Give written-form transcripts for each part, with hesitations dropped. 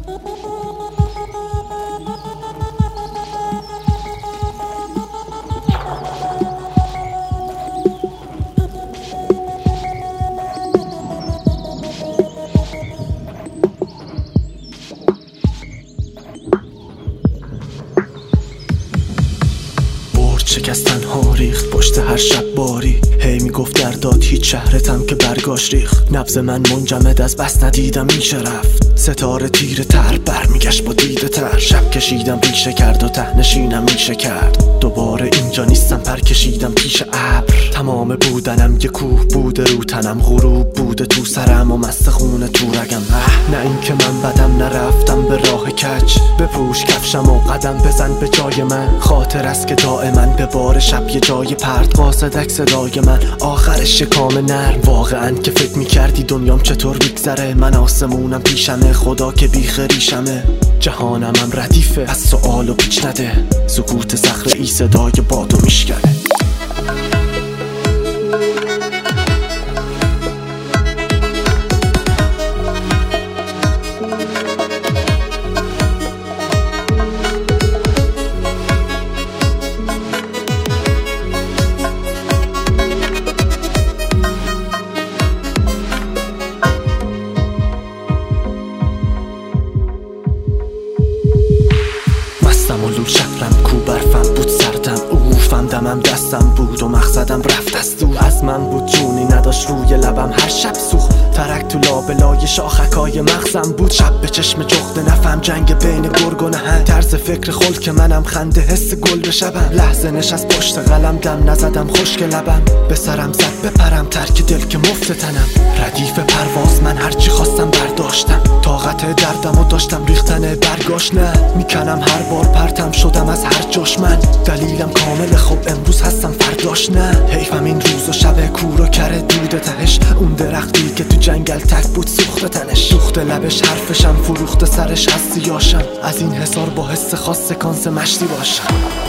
شکستن ها ریخت پشت هر شب باری، هی میگفت درداد هیچ شهرتم که برگاش ریخت. نبض من منجمد از بس ندیدم میشه رفت، ستاره تیر تر برمیگشت با دیده تر. شب کشیدم ریشه کرد و ته نشینم میشه کرد، دوباره اینجا نیستم پر کشیدم پیش ابر. تمام بودنم یه کوه بوده رو تنم، غروب بوده تو سرم و مست خونه تو رگم. نه این که من بدم نرفتم به راه کج، بپوش کفشم و قدم بزن به جای من. خاطر است که دائما به بار شب یه جای پرد قاصدک صدای من، آخرش شکام نرم. واقعا که فکر میکردی دنیام چطور میگذره، من آسمونم پیشمه خدا که بیخ ریشمه. جهانم هم ردیفه از سؤال و پیچ نده، سکوت صخره ای صدای بادو میشکنه. ملول شهرم کو برفم بود سردم، اوفم دمم دستم بود و مقصدم رفت از دور. از من بود جونی نداشت روی لبم هر شب سوخت، ترک تو لابلای شاخکای مغزم بود. شب به چشم جغد نفهم جنگ بین گرگ و نهنگ، طرز فکر خلک منم خنده حس گل به شبم. لحظه نشست پشت قلم دم نزدم خشک لبم، به سرم زد بپرم ترک دل که مفت تنم. ردیف پرواز من هرچی خواستم برداشتم، طاقت دردم و داشتم ریختن برگاش. نه میکنم هر بار پرتم شدم از هر جاش، من دلیلم کامل خوب امروز هستم فرداش نه. حیفم این روز و شب کور و کره دود تهش، اون درختی که تو جنگل تک بود سوخت تنش. سوخت لبش حرفشم فروخت سرش هستی یاشم، از این حسار با حس خاص سکانس مشتی باشم.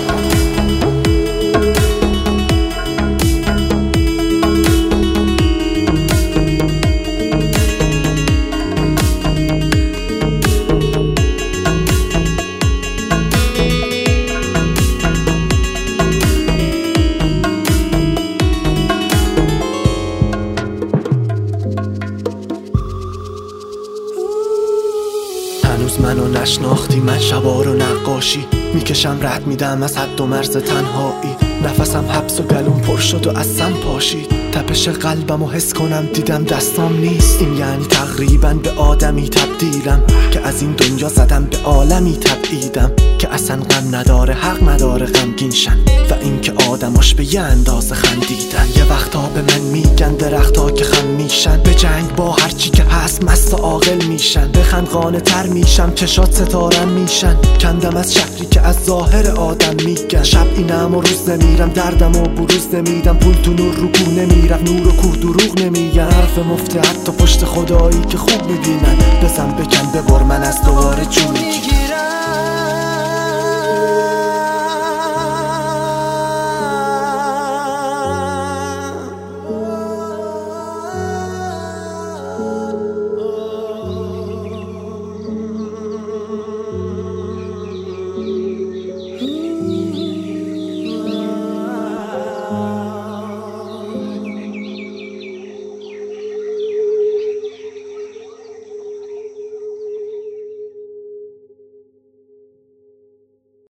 هنوز منو نشناختی، من شبا رو نقاشی میکشم، رد میدم از حد و مرز تنهایی. نفسم حبس و گلوم پر شد و از سم پاشید، تپش قلبم و حس کنم دیدم دستام نیست. این یعنی تقریبا به آدمی تبدیلم، که از این دنیا زدم به عالمی تبعیدم. که اصلا غم نداره حق نداره غمگین شن، و این که آدماش به یه اندازه خندیدن. یه وقتا به من میگن درختا که خم میشن، به جنگ با هرچی که هست مست و عاقل میشن. بخند قانع تر میشم چشات ستارم میشن، کندم از شکلی که از ظاهر آدم میگن. شب اینم و روز نمیرم، دردم و بروز نمیدم، پول تو نور رو کو نمیرم، نور و کوه دروغ نمیگن. حرف مفته حتی پشت خدایی که خوب میبینن، بزن بکن ببر من از دوباره جون میگیرم.